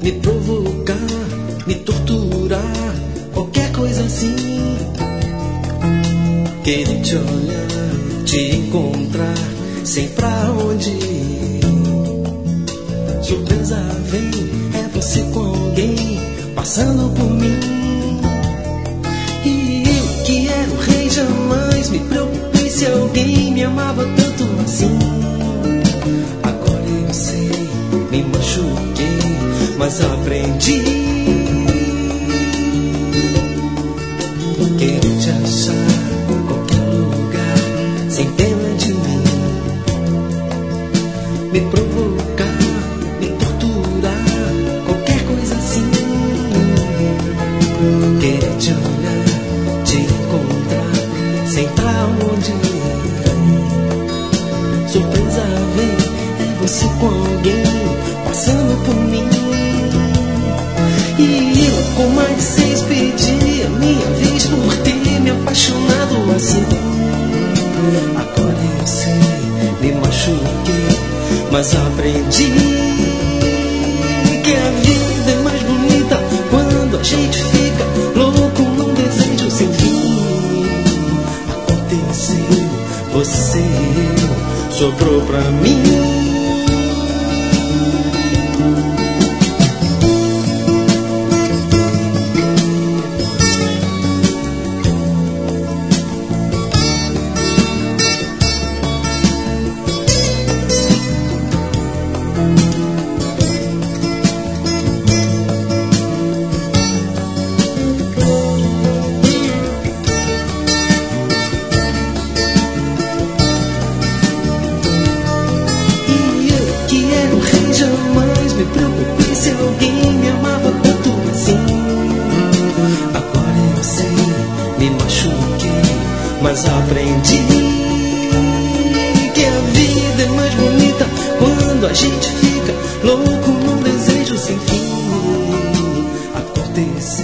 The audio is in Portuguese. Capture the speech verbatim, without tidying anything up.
me provocar, me torturar, qualquer coisa assim. Querer te olhar, te encontrar, sem pra onde ir. Surpresa vem, é você com alguém, passando por mim. E eu que era o rei, jamais me preocupei se alguém me amava tanto assim. Agora eu sei, me machuquei, mas aprendi. Quero te achar em qualquer lugar, sem pena de mim. Me provocar, me torturar, qualquer coisa assim. Quero te olhar, te encontrar, sem pra onde ir. Surpresa vem, é você com alguém, passando por mim. E eu com mais de seis pedi a minha vez por ter me apaixonado assim. Agora eu sei, me machuquei, mas aprendi que a vida é mais bonita quando a gente fica louco num desejo sem fim. Aconteceu, você e eu, sobrou pra mim. Jamais me preocupei se alguém me amava tanto assim. Agora eu sei, me machuquei, mas aprendi que a vida é mais bonita quando a gente fica louco num desejo sem fim. Aconteceu,